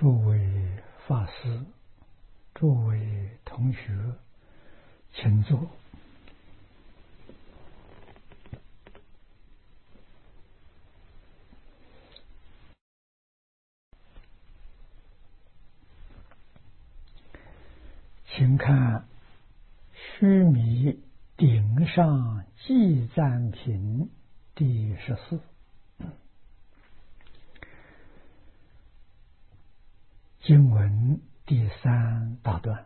诸位法师，诸位同学，请坐。请看须弥顶上记赞品第14。经文第3大段，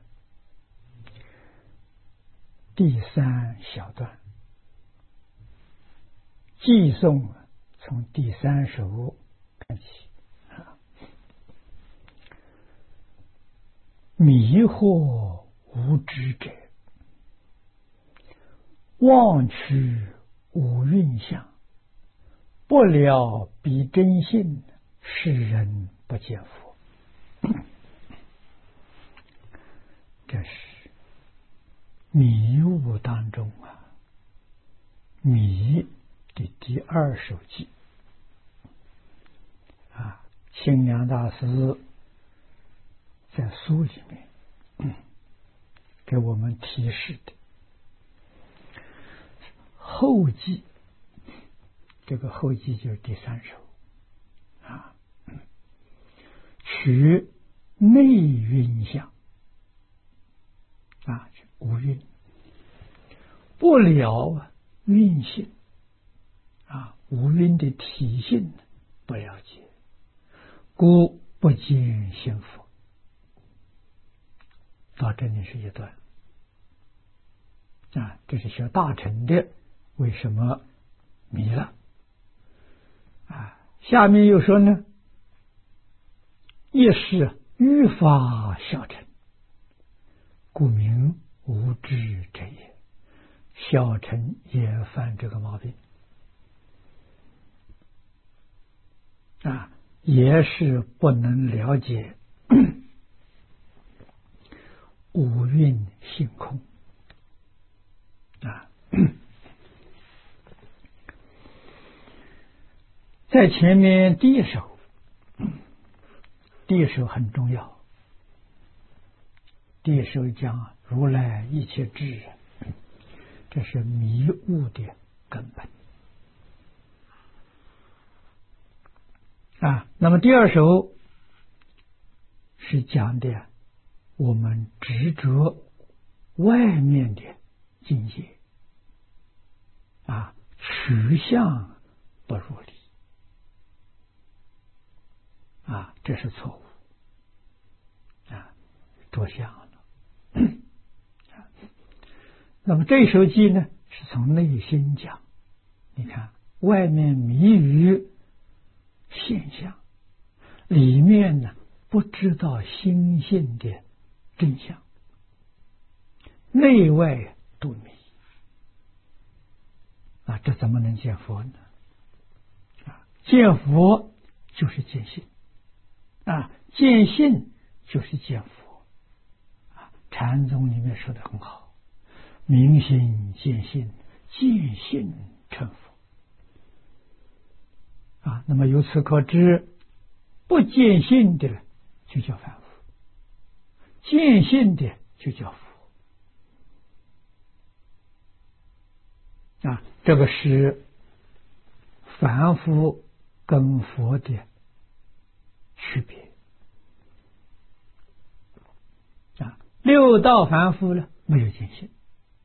第3小段，寄诵从第3首看起。迷惑无知者，妄取五蕴相，不了彼真性，世人不见佛。这是迷雾当中迷的第2首偈清凉大师在书里面给我们提示的后记，这个后记就是第3首取内蕴相无蕴，不了蕴性无蕴的体性不了解，故不见心佛。到这里是一段这是学大乘的为什么迷了下面又说呢，亦是欲发小乘，故名无知者也。小乘也犯这个毛病也是不能了解五蕴性空在前面第一首很重要，第一首讲如来一切智，这是迷悟的根本那么第2首是讲的我们执着外面的境界取向不入理这是错误着相了那么这首偈呢是从内心讲，你看外面迷于现象，里面呢不知道心性的真相，内外都迷这怎么能见佛呢？见佛就是见性见性就是见佛禅宗里面说的很好，明心见性，见性成佛那么由此可知，不见性的就叫凡夫，见性的就叫佛这个是凡夫跟佛的区别六道凡夫呢没有见性，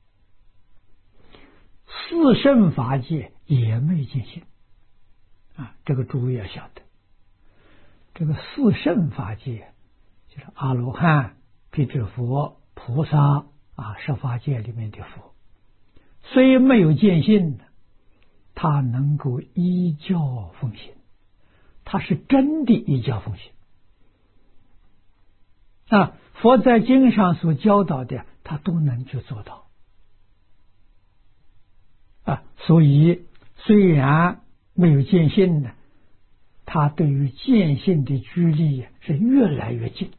四圣法界也没有见性这个诸位要晓得，这个四圣法界就是阿罗汉、辟支佛、菩萨十法界里面的佛，虽没有见性，他能够依教奉行，他是真的依教奉行佛在经上所教导的他都能去做到所以虽然没有见性呢，他对于见性的距离是越来越近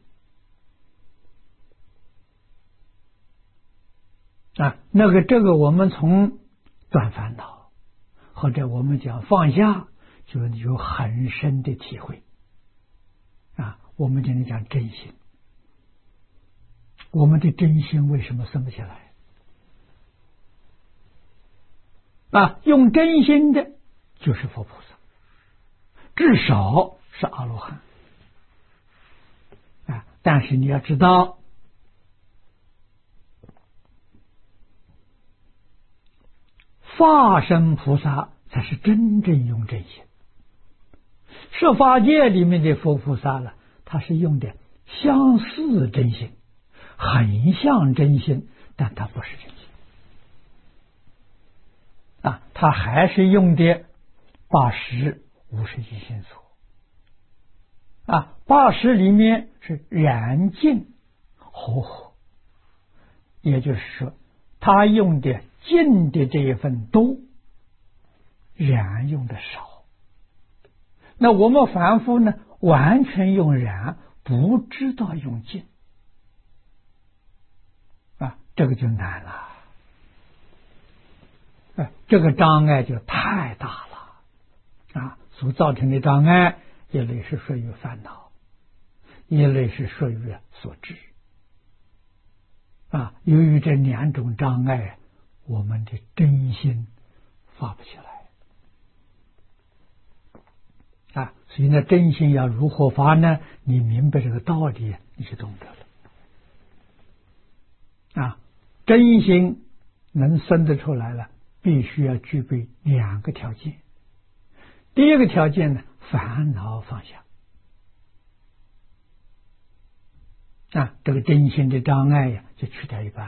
这个我们从断烦恼或者我们讲放下就有很深的体会我们今天讲真心，我们的真心为什么生不起来？用真心的就是佛菩萨，至少是阿罗汉。但是你要知道，化身菩萨才是真正用真心。设法界里面的佛菩萨了，他是用的相似真心，很像真心，但他不是真心。他还是用的80、51心所。80里面是染净和合，也就是说，他用的净的这一份多，染用的少。那我们凡夫呢，完全用染，不知道用净，这个就难了。这个障碍就太大了。所造成的障碍，一类是属于烦恼，一类是属于所知。由于这2种障碍，我们的真心发不起来。所以呢，真心要如何发呢？你明白这个道理，你就懂得了。真心能生得出来了，必须要具备2个条件。第一个条件呢，烦恼放下。这个真心的障碍呀，就去掉一半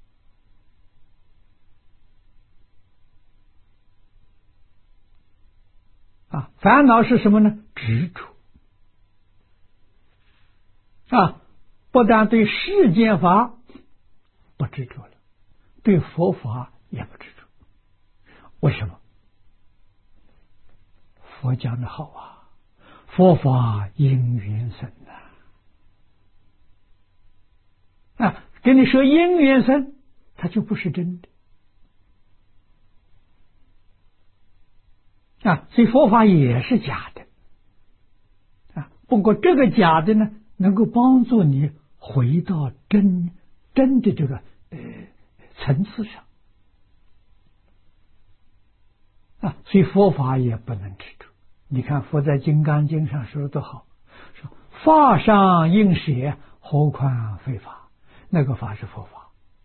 了。烦恼是什么呢？执着。不但对世间法不执着了，对佛法也不执着。为什么？佛讲的好佛法因缘生跟你说因缘生，它就不是真的。所以佛法也是假的。不过这个假的呢，能够帮助你回到真的这个层次上。所以佛法也不能执着。你看佛在《金刚经》上说的多好，说法上应舍，何况非法。那个法是佛法。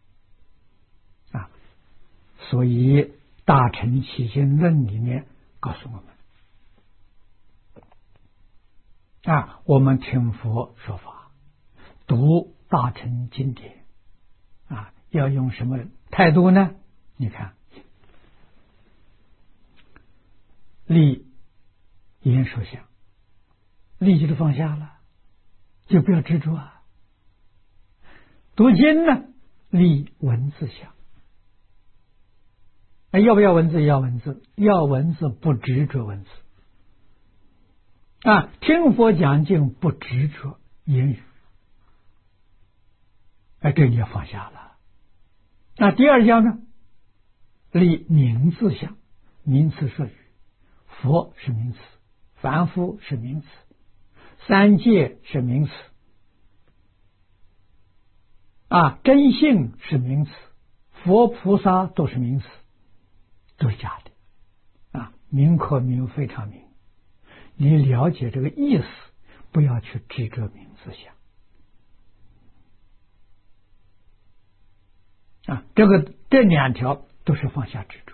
所以《大乘起信论》里面告诉我们，我们听佛说法，读大乘经典，要用什么态度呢？你看，立言说相，立即就放下了，就不要执着。读经呢，立文字相。要不要文字？要文字，要文字，不执着文字。听佛讲经不执着言语，这你要放下了。第二项呢，立名字相，名词说语，佛是名词，凡夫是名词，三界是名词，真性是名词，佛菩萨都是名词，都是假的。名可名非常名，你了解这个意思，不要去执着名字相。这2条都是放下执着。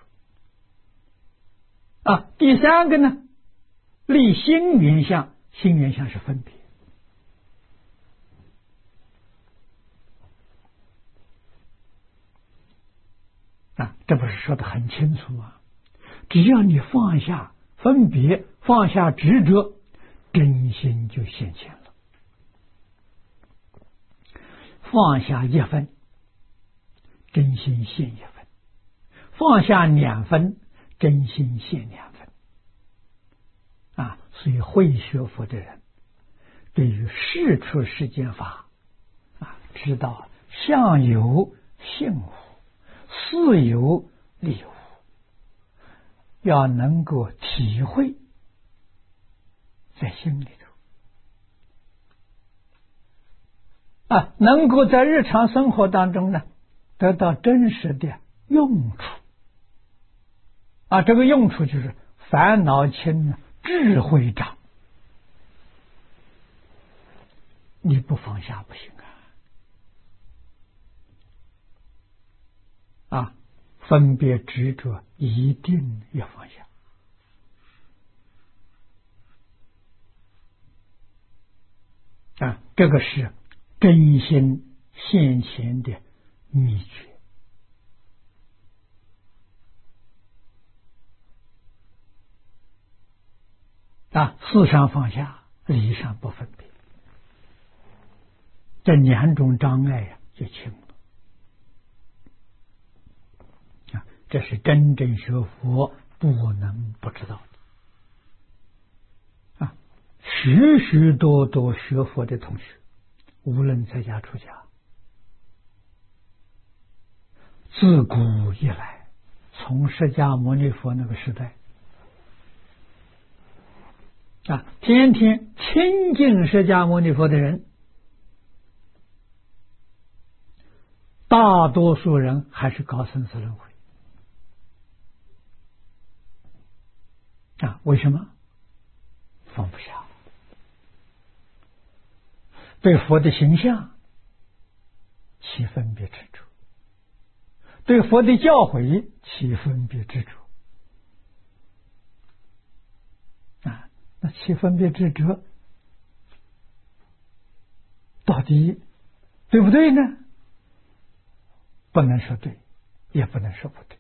第三个呢，立心缘相，心缘相是分别。这不是说的很清楚吗？只要你放下分别，放下执着，真心就现前了。放下1分，真心现1分；放下2分，真心现2分。所以会学佛的人，对于事出世间法，知道相由性无，事由理无，要能够体会在心里头。 能够在日常生活当中呢得到真实的用处。这个用处就是烦恼轻，智慧长。你不放下不行分别执着一定要放下这个是真心现前的秘诀事上放下，理上不分别，这两种障碍就轻了。这是真正学佛不能不知道的许许多多学佛的同学，无论在家出家，自古以来，从释迦牟尼佛那个时代天天亲近释迦牟尼佛的人，大多数人还是搞生死轮回为什么？放不下，对佛的形象起分别执着，对佛的教诲起分别执着那起分别执着到底对不对呢？不能说对，也不能说不对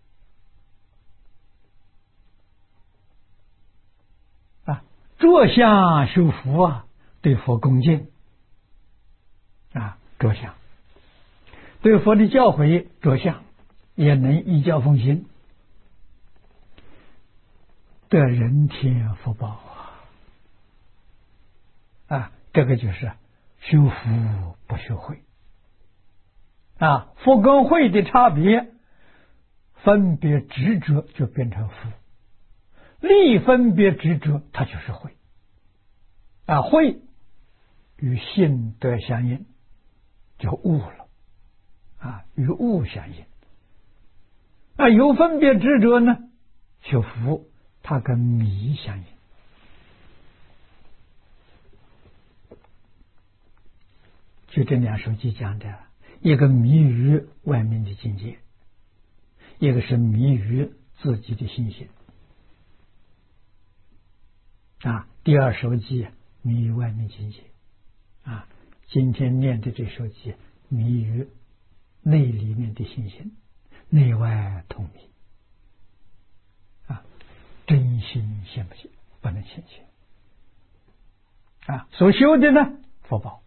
着相修福对佛恭敬着相，对佛的教诲着相，也能依教奉行，得人天福报这个就是修福不修慧福跟慧的差别，分别执着就变成福，立分别执着它就是慧慧与性德相应，就悟了与悟相应有分别执着呢，修福它跟迷相应就这两首偈讲的，一个迷于外面的境界，一个是迷于自己的心性第二首偈迷于外面境界今天念的这首偈迷于内里面的心性，内外通迷真心现不现，不能现前所修的呢福报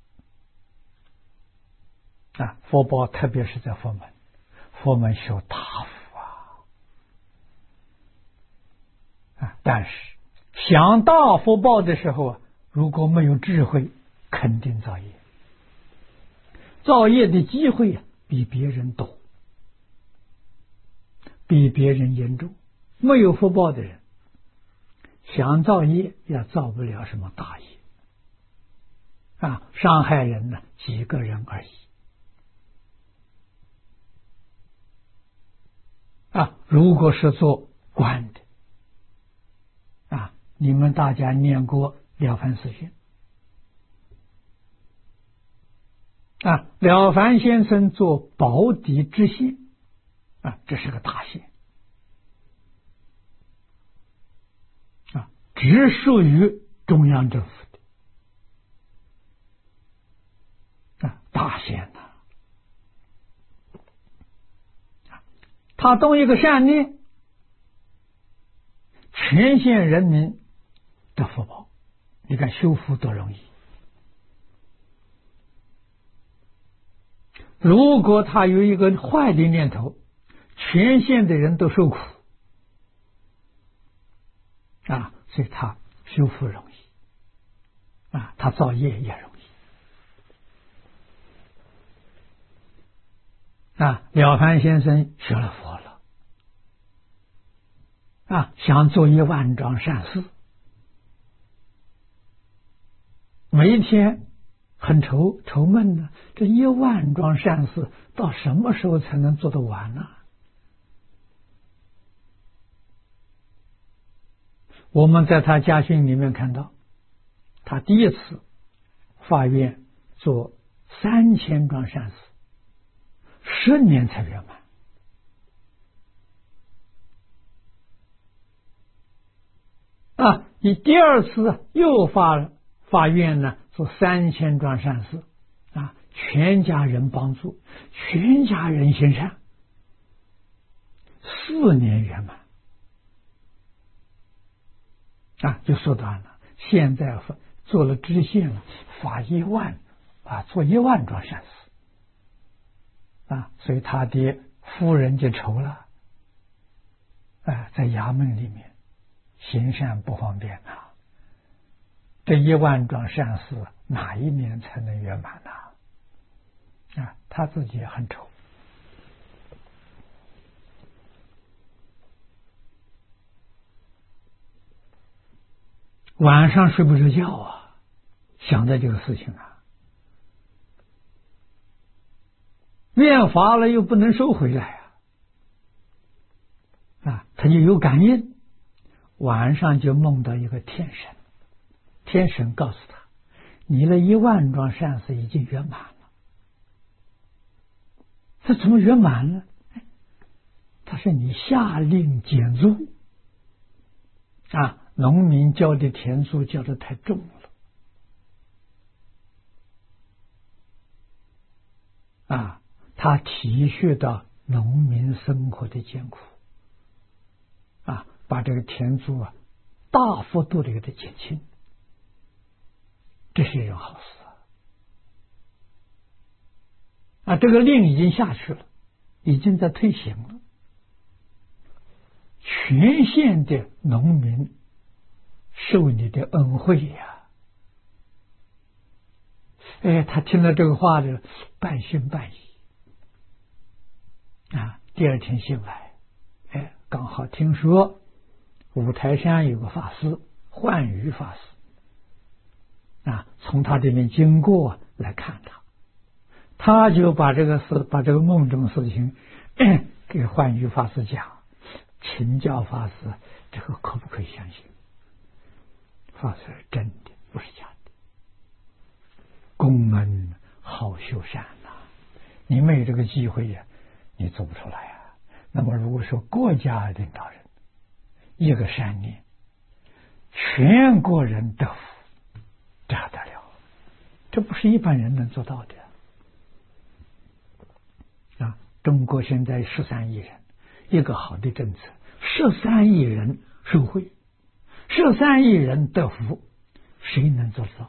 福报特别是在佛门，佛门修大福但是享大福报的时候如果没有智慧，肯定造业，造业的机会比别人多，比别人严重。没有福报的人想造业也造不了什么大业伤害人呢几个人而已如果是做官的你们大家念过了凡四训了凡先生做保底知县这是个大县只属于中央政府的大县他动一个善念，全县人民的福报，你看修福多容易。如果他有一个坏的念头，全县的人都受苦所以他修福容易他造业也容易了凡先生学了佛了想做一万桩善事，每一天很愁闷呢。这10000桩善事到什么时候才能做得完呢？我们在他家训里面看到，他第一次发愿做3000桩善事，10年才圆满。你第二次又发愿呢，做3000桩善事，全家人帮助，全家人行善，4年圆满。就缩短了。现在做了知县了，发1万做10000桩善事所以他的夫人就愁了，在衙门里面行善不方便这10000桩善事哪一年才能圆满他自己也很愁。晚上睡不着觉想着这个事情愿发了又不能收回来他就有感应，晚上就梦到一个天神，天神告诉他，你的10000桩善事已经圆满了。这怎么圆满了？他说你下令减租农民交的田租交的太重了他体恤到农民生活的艰苦把这个田租大幅度的给它减轻，这是一种好事这个令已经下去了，已经在推行了，全县的农民受你的恩惠他听了这个话的半信半疑第二天醒来刚好听说五台山有个法师幻瑜法师从他这边经过来看他就把这个梦中事情给幻瑜法师讲，请教法师这个可不可以相信？法师真的不是假的，公门好修善你没有这个机会你做不出来那么如果说国家领导人一个善念，全国人得福，这还得了？这不是一般人能做到的中国现在13亿人，一个好的政策，13亿人受惠，13亿人得福，谁能做到？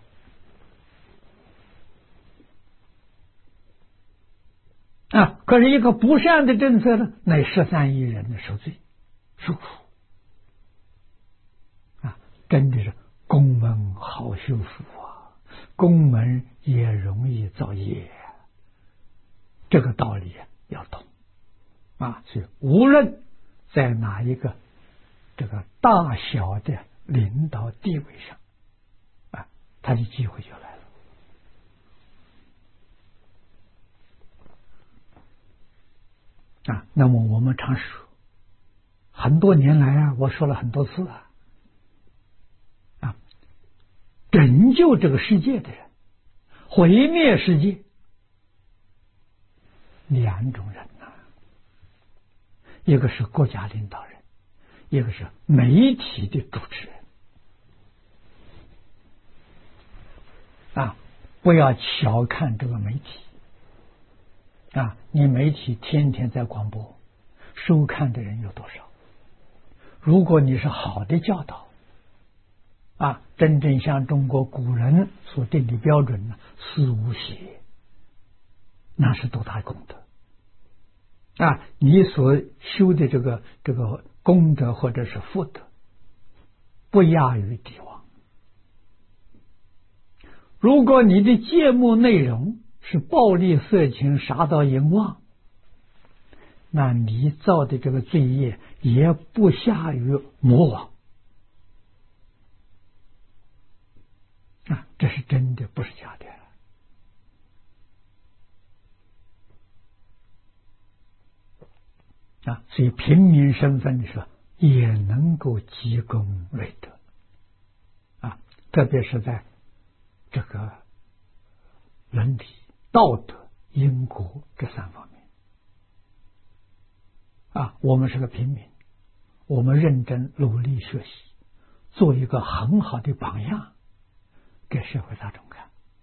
可是一个不善的政策呢，那13亿人的受罪受苦真的是公门好修福公门也容易造业这个道理要懂所以无论在哪一个这个大小的领导地位上他的机会就来了那么我们常说很多年来我说了很多次拯救这个世界的人，毁灭世界2种人一个是国家领导人，一个是媒体的主持人不要小看这个媒体你媒体天天在广播，收看的人有多少？如果你是好的教导真正像中国古人所定的标准思无邪，那是多大功德你所修的这个功德或者是福德不亚于帝王。如果你的节目内容是暴力色情杀盗淫妄，那你造的这个罪业也不下于魔王这是真的，不是假的所以平民身份的时候也能够积功累德特别是在这个伦理、道德、因果这3方面我们是个平民，我们认真努力学习，做一个很好的榜样给社会大众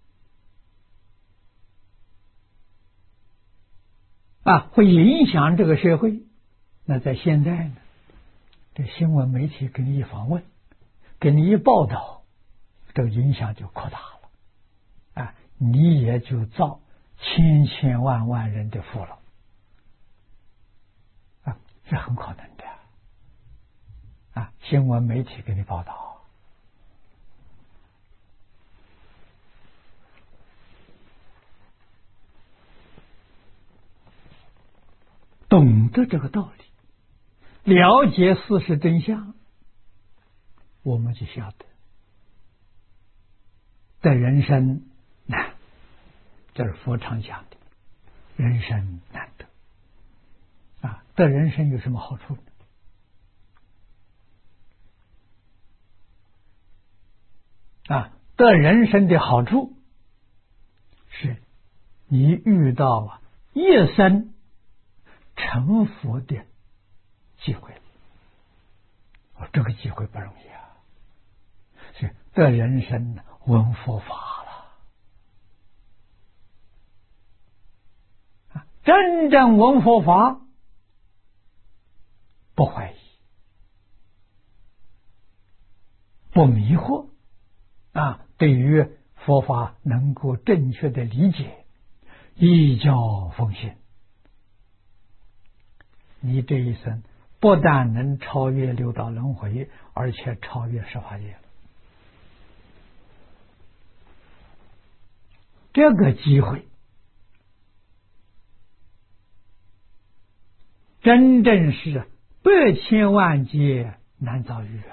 看会影响这个社会。那在现在呢，这新闻媒体给你一访问，给你一报道，这个影响就扩大了你也就造千千万万人的福了这很可能的新闻媒体给你报道。懂得这个道理，了解事实真相，我们就晓得在人生难，这是佛常讲的，人生难得得人生有什么好处呢？得人生的好处是你遇到一生成佛的机会，这个机会不容易是得人生闻佛法了真正闻佛法，不怀疑，不迷惑对于佛法能够正确的理解，依教奉行，你这一生不但能超越六道轮回，而且超越十法界了。这个机会真正是百千万劫难遭遇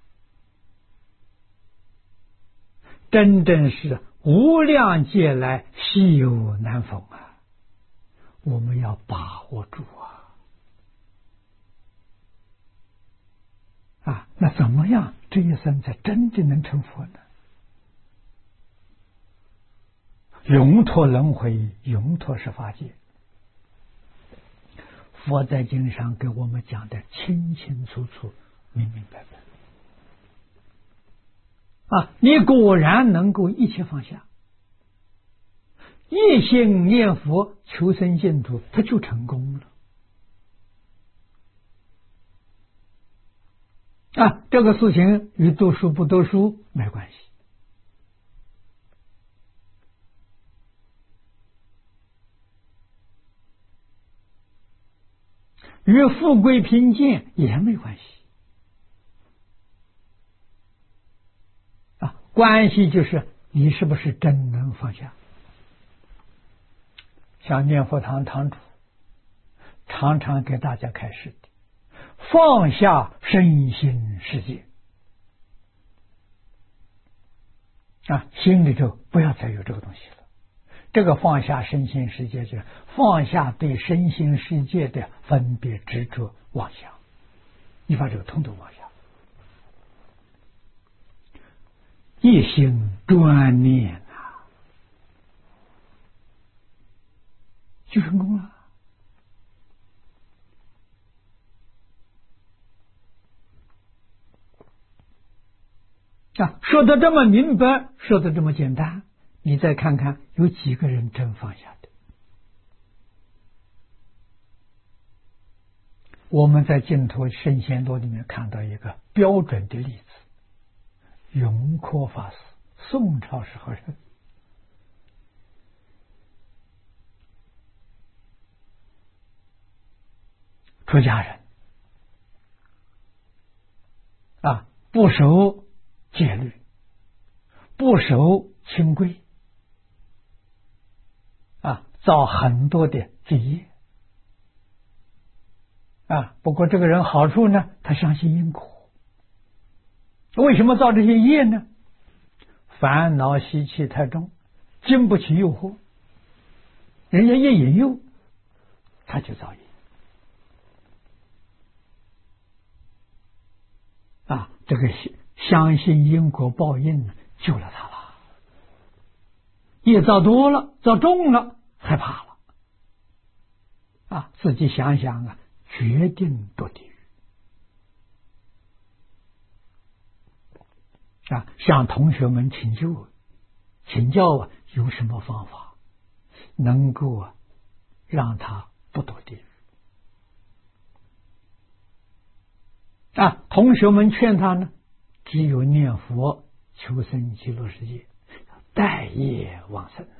真正是无量劫来稀有难逢我们要把握住那怎么样这一生才真正能成佛呢？永脱轮回，永脱十法界。佛在经上给我们讲的清清楚楚、明明白白你果然能够一切放下，一心念佛求生净土，他就成功了这个事情与读书不读书没关系，与富贵贫贱也没关系关系就是你是不是真能放下。像念佛堂堂主常常给大家开示的，放下身心世界心里头不要再有这个东西了。这个放下身心世界，就是放下对身心世界的分别执着妄想，你把这个统统放下，一心专念就成功了说得这么明白，说得这么简单，你再看看有几个人真放下的。我们在净土圣贤录里面看到一个标准的例子，永阔法师，宋朝时候人，出家人不守戒律，不守清规造很多的罪业不过这个人好处呢，他相信因果。为什么造这些业呢？烦恼习气太重，经不起诱惑，人家一引诱他就造业这个相信因果报应救了他了。业造多了，造重了，害怕了自己想想决定堕地狱向同学们请教有什么方法能够让他不堕地狱同学们劝他呢，只有念佛求生极乐世界，待业往生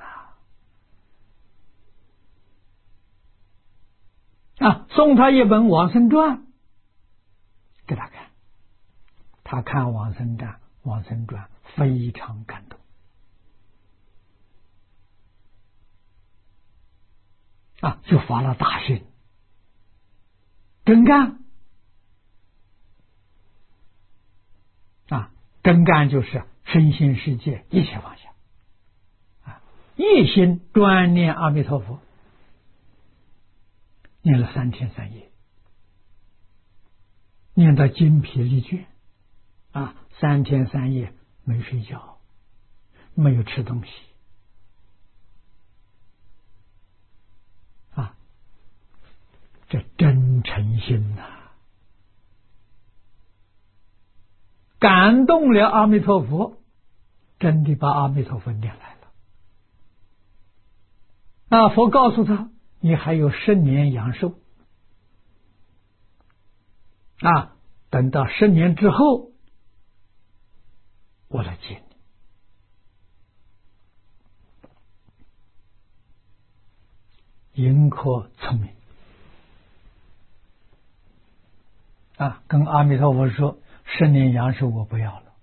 送他一本往生传给他看，他看往生传非常感动就发了大心，真干真干就是身心世界一切放下一心专念阿弥陀佛，念了3天3夜，念到精疲力倦3天3夜没睡觉，没有吃东西这真诚心感动了阿弥陀佛，真的把阿弥陀佛念来了佛告诉他，你还有10年阳寿等到10年之后我来接你。盈科聪明跟阿弥陀佛说10年阳寿我不要了。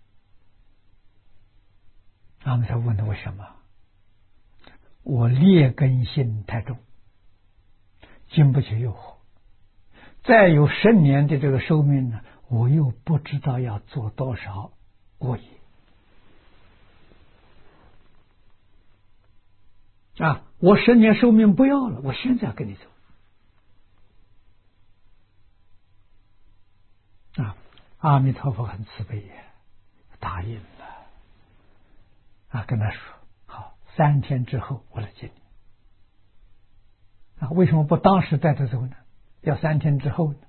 阿弥陀佛问他为什么？我劣根性太重，经不起诱惑，再有10年的这个寿命呢，我又不知道要做多少恶业我10年寿命不要了，我现在跟你走阿弥陀佛很慈悲答应了跟他说好，3天之后我来接你为什么不当时带他走呢？要3天之后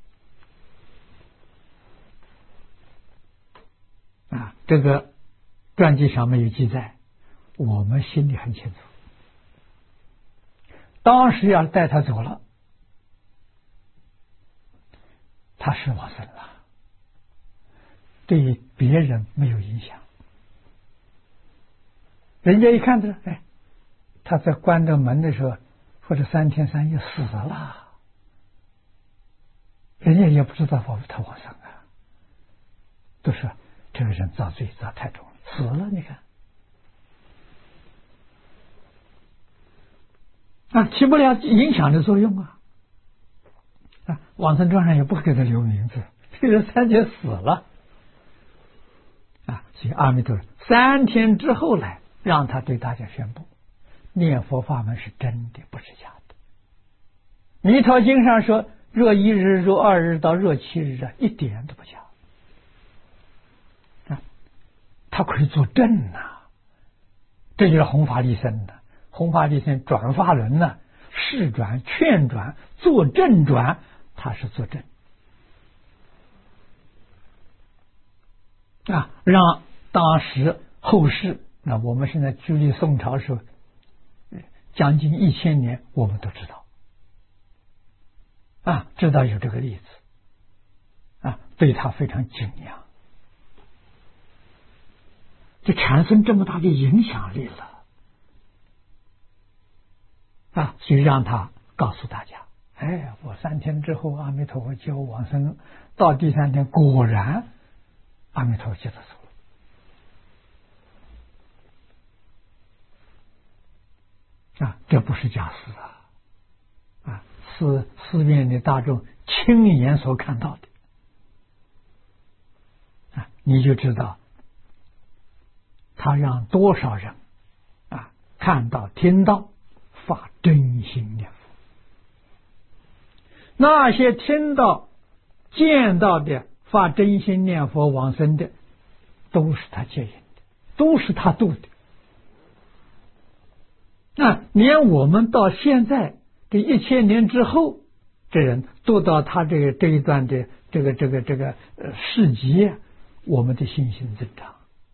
呢？这个传记上没有记载，我们心里很清楚。当时要带他走了，他是往生了，对别人没有影响。人家一看他，他在关着门的时候，或者3天3夜死了，人家也不知道他往生都说这个人造罪造太重了，死了，你看起不了影响的作用往生传上也不给他留名字，这个人3天死了所以阿弥陀佛3天之后来让他对大家宣布，念佛法门是真的，不是假的。弥陀经上说，若1日、若2日到若7日一点都不假他可以做证这就是弘法利生弘法利生转法轮示转、劝转、做正转，他是做正让当时后世我们现在距离宋朝时候将近1000年，我们都知道知道有这个例子对他非常敬仰，就产生这么大的影响力了所以让他告诉大家，我3天之后阿弥陀佛接我往生，到第3天果然阿弥陀佛接他走了这不是假事是四面的大众亲眼所看到的你就知道他让多少人看到听到发真心念佛。那些听到见到的发真心念佛往生的，都是他接引的，都是他度的。那连我们到现在这1000年之后，这人度到他这一段的这个事迹，我们的信心增长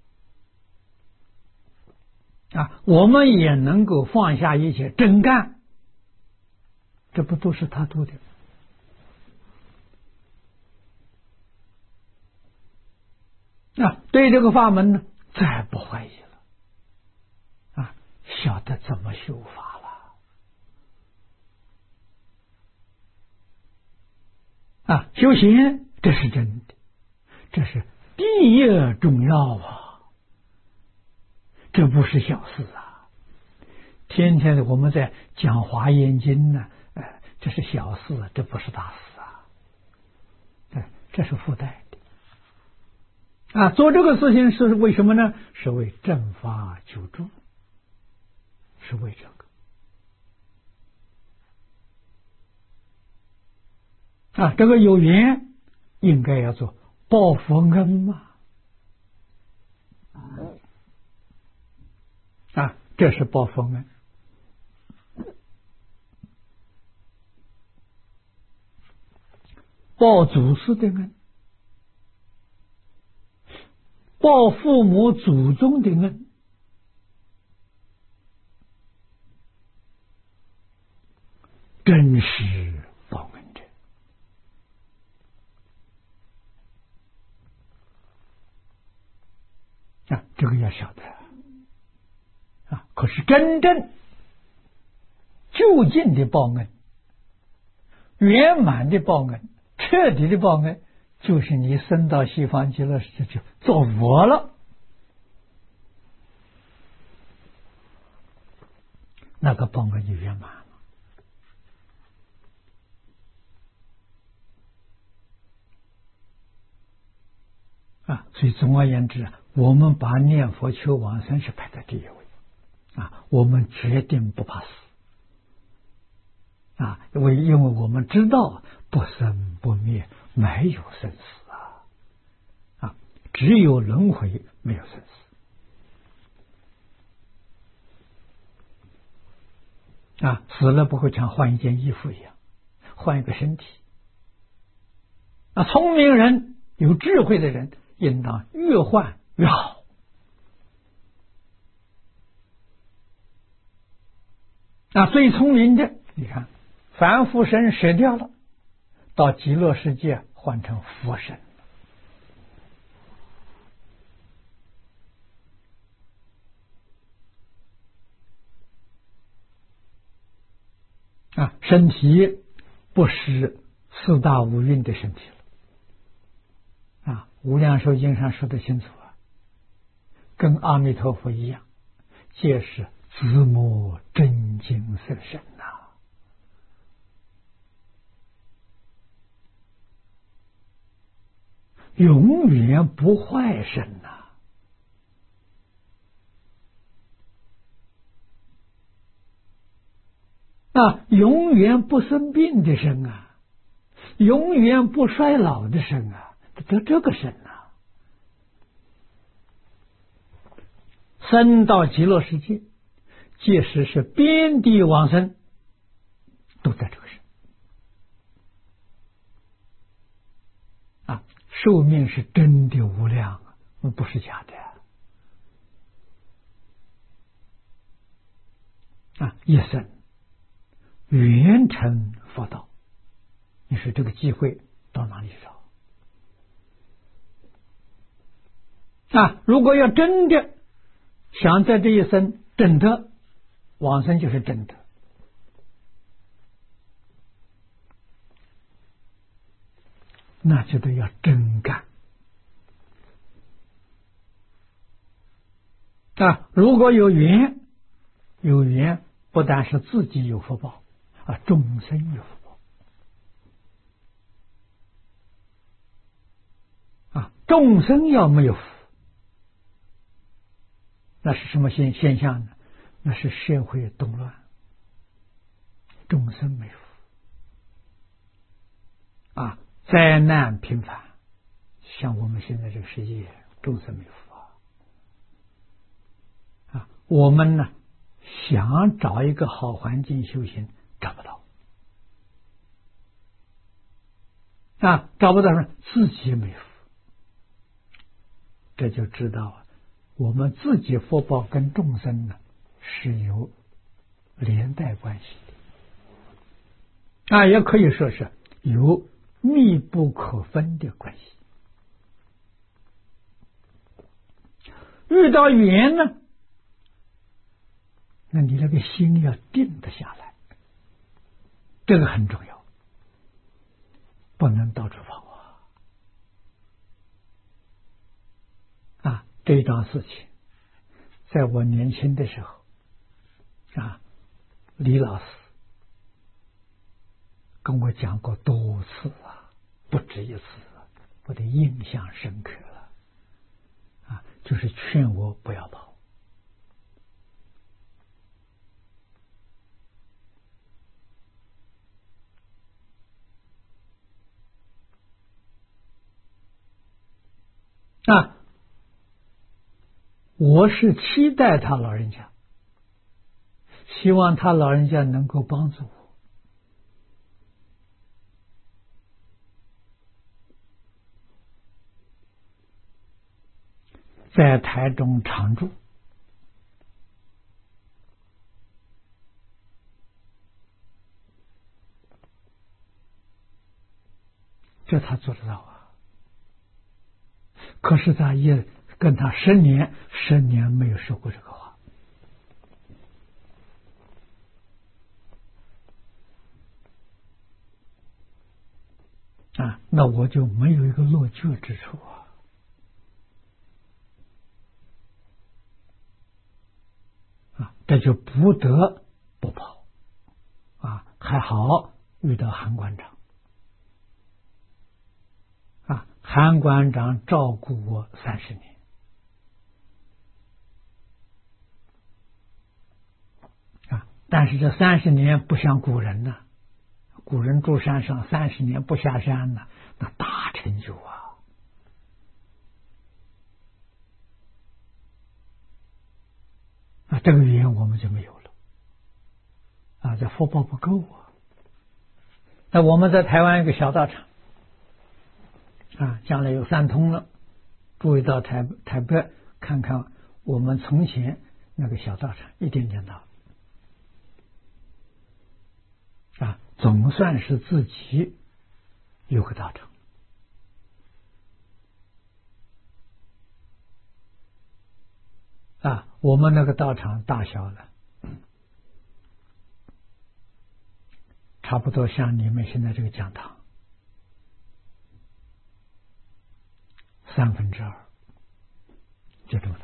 啊，我们也能够放下一切真干，这不都是他度的？啊，对这个法门呢，再不怀疑了啊，晓得怎么修法了啊，修行这是真的，这是第一重要啊，这不是小事啊。天天的我们在讲华严经呢，这是小事，这不是大事啊，这是附带的啊。做这个事情是为什么呢？是为正法救助，是为这个啊。这个有缘应该要做报佛恩嘛啊，这是报佛恩。报祖师的恩，报父母祖宗的恩，真是报恩者啊！这个要晓得啊。可是真正就近的报恩，圆满的报恩，彻底的报恩，就是你升到西方极乐世界去做佛了，那个报恩就圆满了啊。所以总而言之，我们把念佛求往生是排在第一位啊，我们决定不怕死啊，因为我们知道不生不灭，没有生死啊，只有轮回，没有生死啊。死了不会像换一件衣服一样，换一个身体啊。聪明人、有智慧的人，应当越换越好啊。最聪明的，你看凡夫身舍掉了，到极乐世界换成佛身啊，身体不是四大五蕴的身体了啊。无量寿经上说得清楚啊，跟阿弥陀佛一样，皆是自摸真经色身呐。永远不坏身呐啊，永远不生病的身啊，永远不衰老的身啊，这个身啊，生到极乐世界，即使是边地往生，都在这个身啊。寿命是真的无量啊，不是假的啊。一生圆成佛道，你说这个机会到哪里找啊？如果要真的想在这一生真的往生，就是真的，那就得要真干啊。如果有缘，有缘不但是自己有福报啊，众生有福报啊。众生要没有福，那是什么现象呢？那是社会动乱，众生没福啊，灾难频繁像我们现在这个世界，众生没福啊！我们呢，想找一个好环境修行，找不到啊，找不到人，自己没福，这就知道我们自己福报跟众生呢是有连带关系的啊，也可以说是有密不可分的关系。遇到缘呢，那你那个心要定得下来，这个很重要，不能到处跑啊！这桩事情，在我年轻的时候啊，李老师跟我讲过多次啊，不止一次，我的印象深刻了啊，就是劝我不要跑。啊，我是期待他老人家，希望他老人家能够帮助我。在台中常住，这他做得到啊。可是他也跟他10年没有说过这个话啊，那我就没有一个落脚之处啊，这就不得不跑啊。还好遇到韩馆长啊，韩馆长照顾我30年啊，但是这30年不像古人呐，古人住山上30年不下山呢，那大成就啊，这个语言我们就没有了啊，这福报不够啊。那我们在台湾一个小道场啊，将来有3通了，注意到台北看看我们从前那个小道场，一点点大啊，总算是自己有个道场啊。我们那个道场大小呢，差不多像你们现在这个讲堂2/3，就这么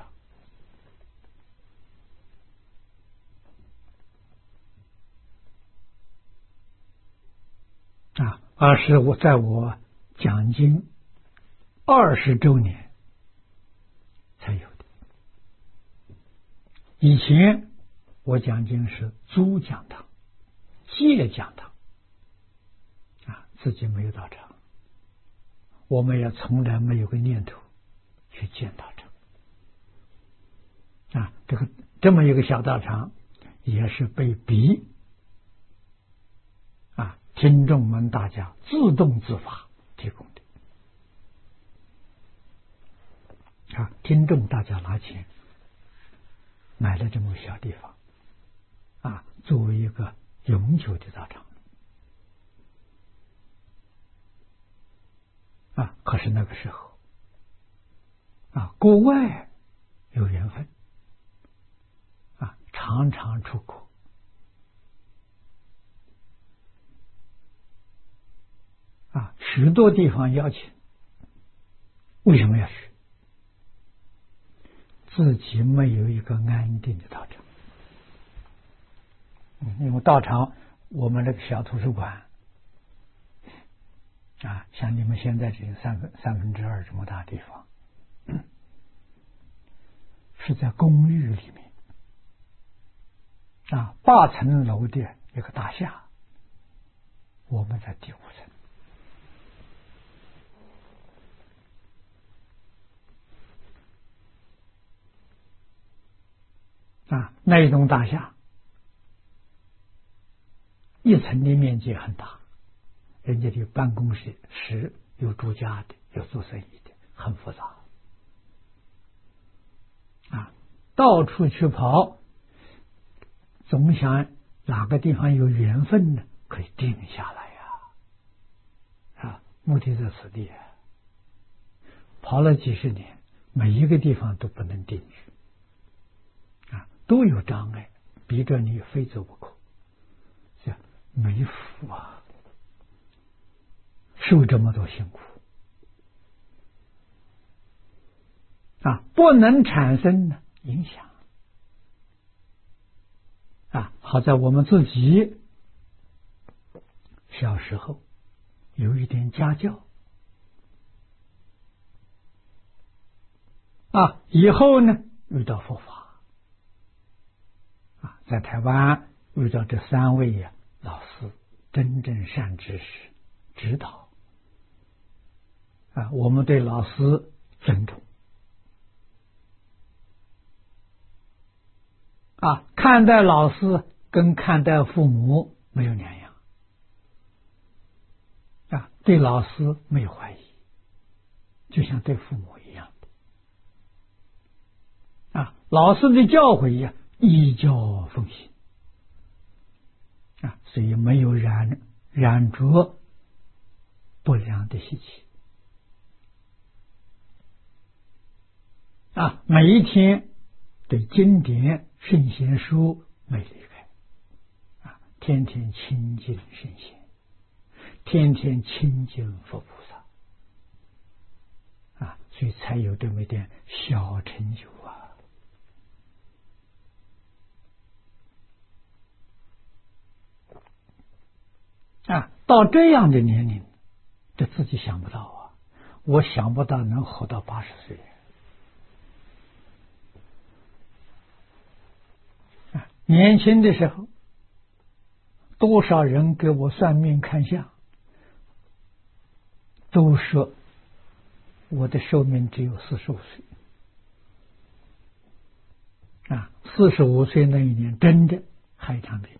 大啊。而是我在我讲经20周年才有的，以前我讲经是租讲堂、借讲堂啊，自己没有道场，我们也从来没有个念头去建道场啊。这么一个小道场，也是被逼啊，听众们大家自动自发提供的啊，听众大家拿钱买了这么个小地方啊，作为一个永久的道场啊。可是那个时候啊，国外有缘分啊，常常出国啊，许多地方邀请，为什么要去？自己没有一个安定的道场，因为道场我们这个小图书馆啊，像你们现在这2/3这么大地方，是在公寓里面啊，8层楼的一个大厦，我们在第5层那一栋大厦一层的面积很大，人家的办公室是有住家的，有做生意的，很复杂到处去跑，总想哪个地方有缘分呢，可以定下来目的在此地跑了几十年，每一个地方都不能定居都有障碍，逼着你非走不可，没福受这么多辛苦不能产生呢影响好在我们自己小时候有一点家教以后呢遇到佛法在台湾遇到这3位老师，真正善知识指导我们对老师尊重看待老师跟看待父母没有两样对老师没有怀疑，就像对父母一样老师的教诲依教奉行所以没有染着不良的习气每一天对经典圣贤书没离开天天亲近圣贤，天天亲近佛菩萨所以才有这么一点小成就到这样的年龄，这自己想不到我想不到能活到80岁年轻的时候，多少人给我算命看相，都说我的寿命只有45岁45岁那一年真的害一场病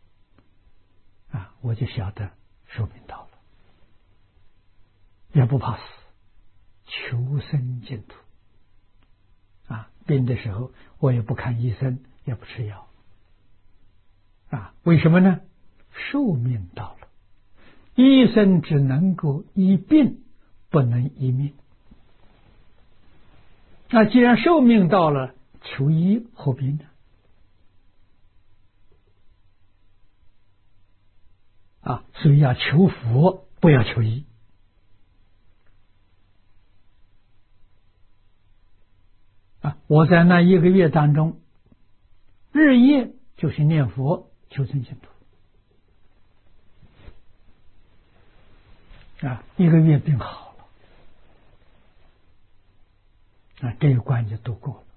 我就晓得寿命到了，也不怕死，求生净土病的时候我也不看医生，也不吃药为什么呢？寿命到了，医生只能够医病，不能医命既然寿命到了，求医何必呢所以要求佛，不要求医我在那1个月当中，日夜就是念佛求生净土1个月病好了这一关就度过了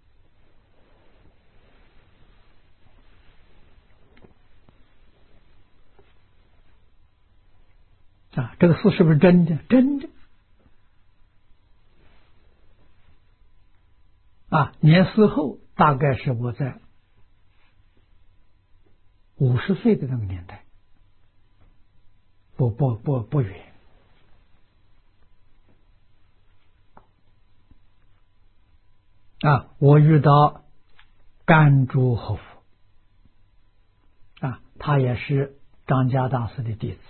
这个事是不是真的？真的年事后大概是我在50岁的那个年代，不远我遇到甘珠活佛他也是张家大师的弟子，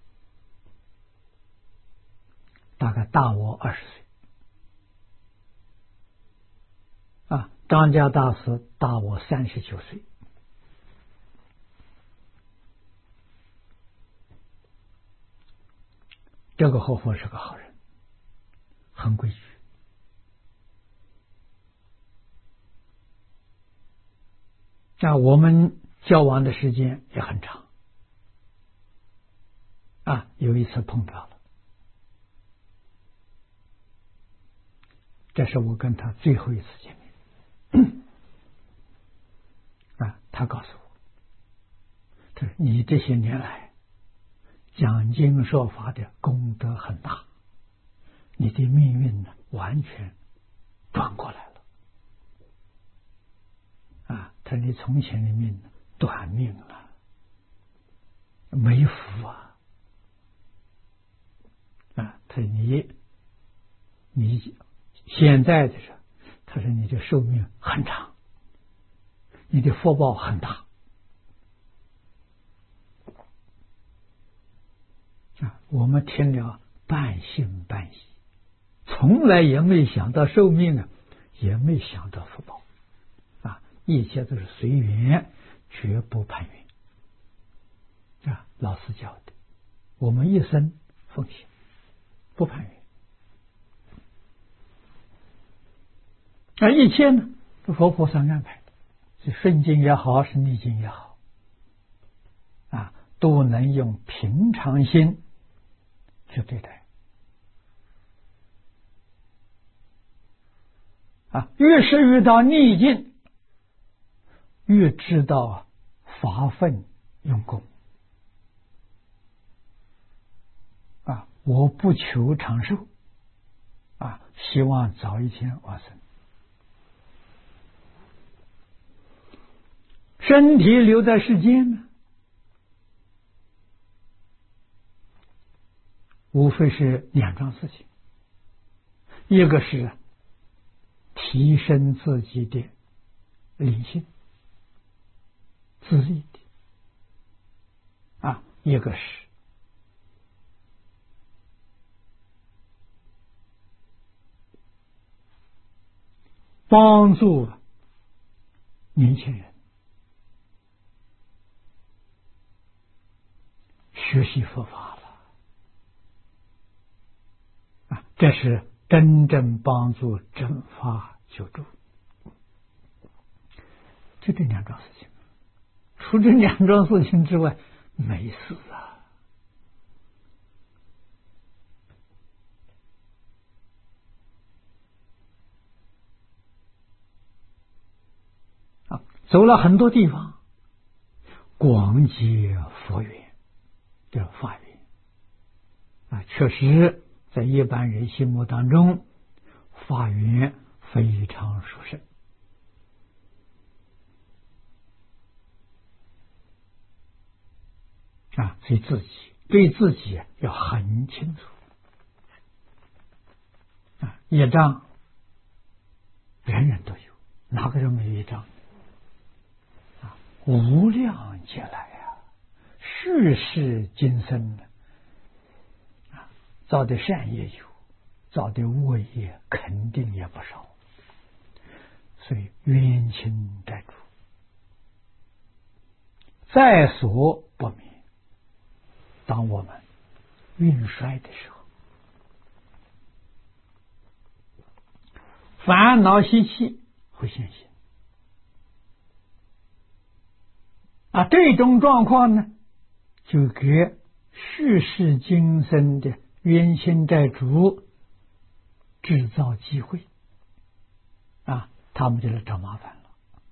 大概大我20岁张家大师大我39岁这个活佛是个好人，很规矩我们交往的时间也很长有一次碰到了，这是我跟他最后一次见面他告诉我，他说你这些年来讲经说法的功德很大，你的命运呢完全转过来了他说你从前的命短命了，没福啊！他说你现在的时候，他说你的寿命很长，你的福报很大。我们听了半信半疑，从来也没想到寿命也没想到福报一切都是随缘，绝不攀缘老师教的，我们一生奉行，不攀缘一切呢，佛菩萨安排的，是顺境也好，是逆境也好都能用平常心去对待越是遇到逆境，越知道发奋用功我不求长寿希望早一天往生，身体留在世间呢，无非是两桩事情，一个是提升自己的灵性自立的一个是帮助年轻人学习佛法了这是真正帮助正法救助，就这两桩事情，除这两桩事情之外没事走了很多地方，广结佛缘叫法缘确实在一般人心目当中，法缘非常殊胜所以对自己要很清楚业障人人都有，哪个人没有业障无量劫来世世今生造的善业有，造的恶业肯定也不少，所以冤亲债主在所不免。当我们运衰的时候，烦恼习气会现行这种状况呢，就给世世今生的冤亲债主制造机会他们就来找麻烦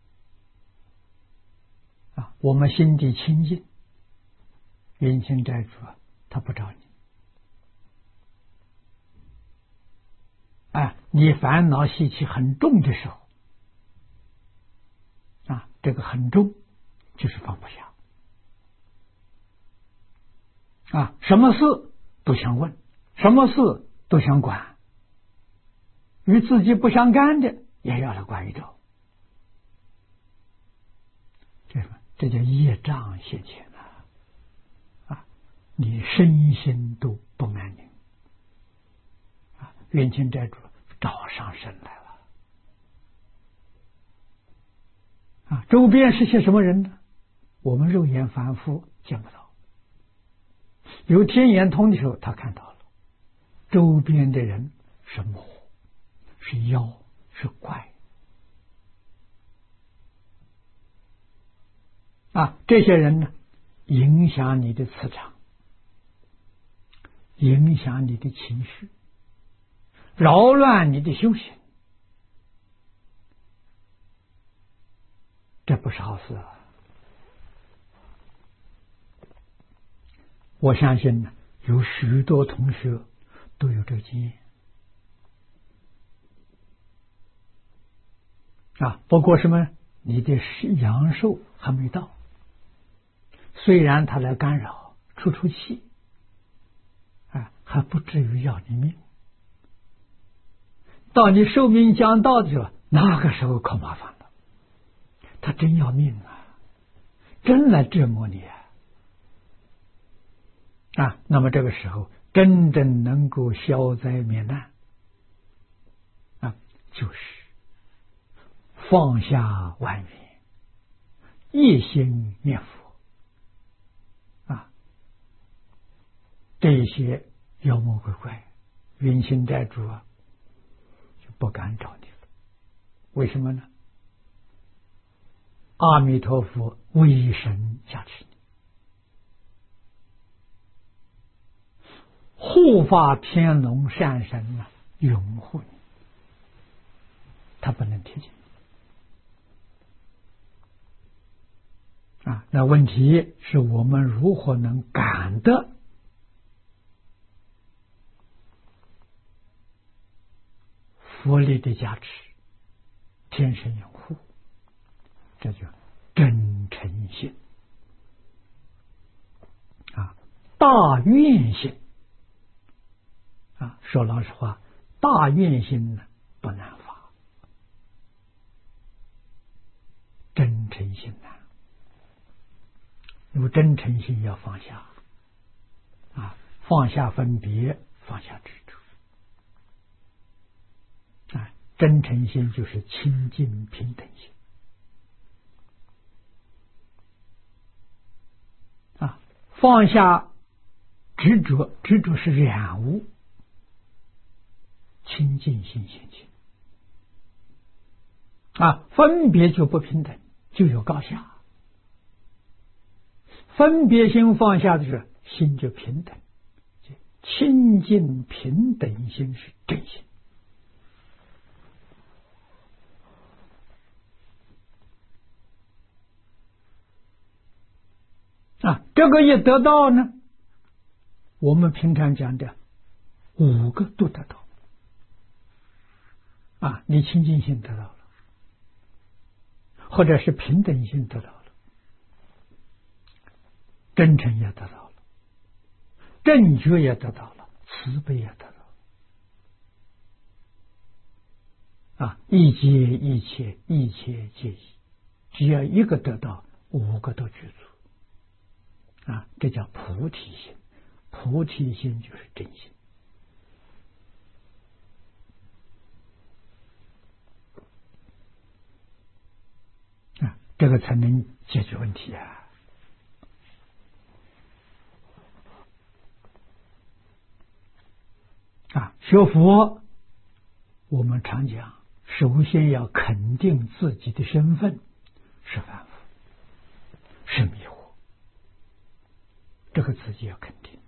了我们心地清净，冤亲债主他不找你你烦恼习气很重的时候这个很重就是放不下什么事都想问，什么事都想管，与自己不相干的也要来管一着，这叫业障现前你身心都不安宁冤亲债主找上身来了周边是些什么人呢？我们肉眼凡夫见不到，有天眼通的时候他看到了，周边的人是魔是妖是怪这些人呢，影响你的磁场，影响你的情绪，扰乱你的修行，这不是好事我相信呢，有许多同学都有这个经验不过什么你的阳寿还没到，虽然它来干扰出气，还不至于要你命。到你寿命将到的时候，那个时候可麻烦了，他真要命啊，真来折磨你那么这个时候真正能够消灾免难就是放下万缘，一心念佛这些妖魔鬼怪、冤亲债主就不敢找你了。为什么呢？阿弥陀佛威神加持你，护法天龙善神拥护你，他不能贴近那问题是我们如何能感得佛力的加持，天神拥护，这就真诚心大愿心说老实话，大愿心呢不难发，真诚心难。有真诚心要放下放下分别，放下执着真诚心就是清净平等心放下执着，执着是染污，清净心现前分别就不平等，就有高下。分别心放下的时候，心就平等，清净平等心是真心这个一得到呢，我们平常讲的5个都得到你清净心得到了，或者是平等心得到了，真诚也得到了，正觉也得到了，慈悲也得到了一切一切一切皆一，只要一个得到，5个都具足这叫菩提心。菩提心就是真心这个才能解决问题学佛我们常讲，首先要肯定自己的身份是凡夫，是迷惑，这个自己要肯定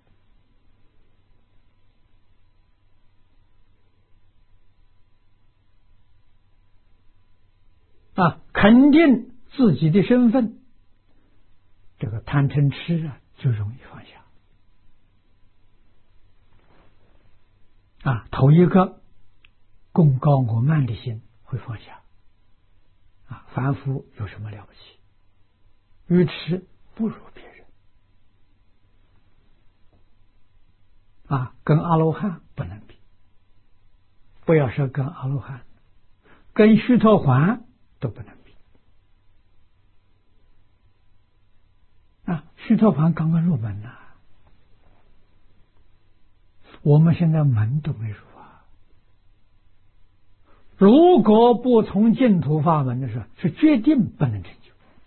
肯定自己的身份，这个贪嗔痴就容易放下头一个功高我慢的心会放下凡夫有什么了不起，愚痴不如别人跟阿罗汉不能比，不要说跟阿罗汉，跟须陀洹都不能比须陀洹刚刚入门我们现在门都没入如果不从净土法门的时候，是决定不能成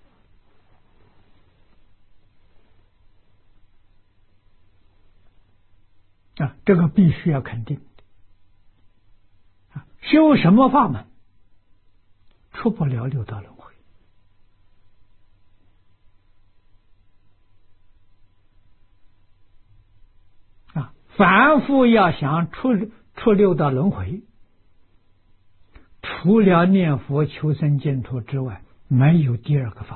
就这个必须要肯定修什么法门出不了六道轮回凡夫要想出六道轮回，除了念佛求生净土之外，没有第二个法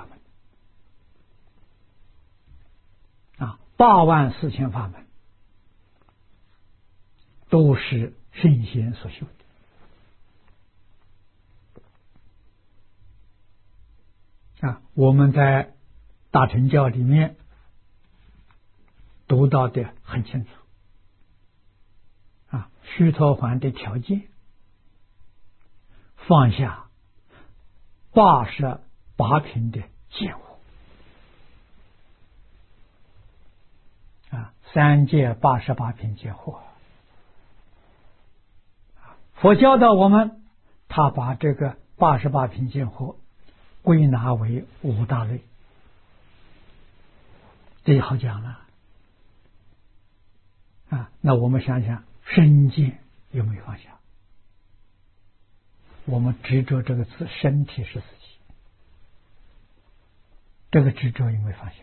门84000法门都是圣贤所修的我们在大乘教里面读到的很清楚。须陀洹的条件，放下88品的见惑三界88品见惑。佛教导我们，他把这个88品见惑归纳为5大类，这也好讲了那我们想想，身见有没有放下？我们执着这个字，身体是自己，这个执着有没有放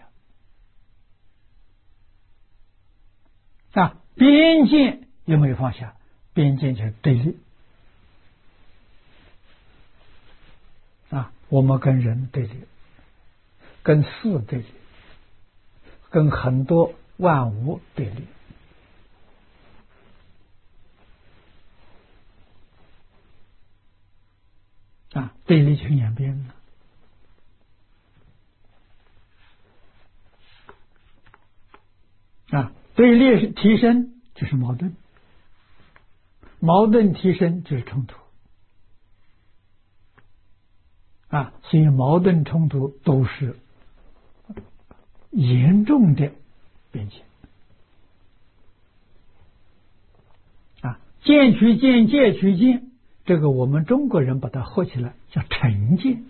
下？边界有没有放下？边界就是对立我们跟人对立，跟事对立，跟很多万物对立对立就演变了对立提升就是矛盾，矛盾提升就是冲突所以矛盾冲突都是严重的边界见取见，戒取见，这个我们中国人把它合起来叫成见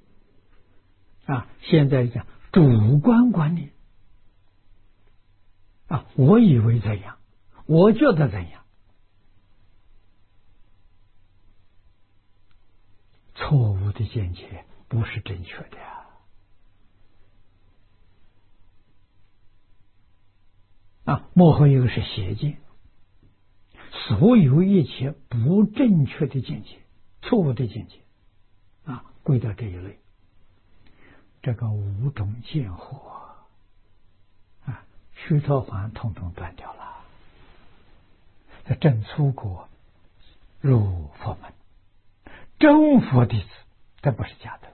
现在讲主观观念我以为怎样，我觉得怎样，错误的见解不是正确的幕后一个是邪见，所有一切不正确的见解，错误的见解归到这一类，这个5种见惑须陀洹统统断掉了，这证出果入佛门，真佛弟子，这不是假的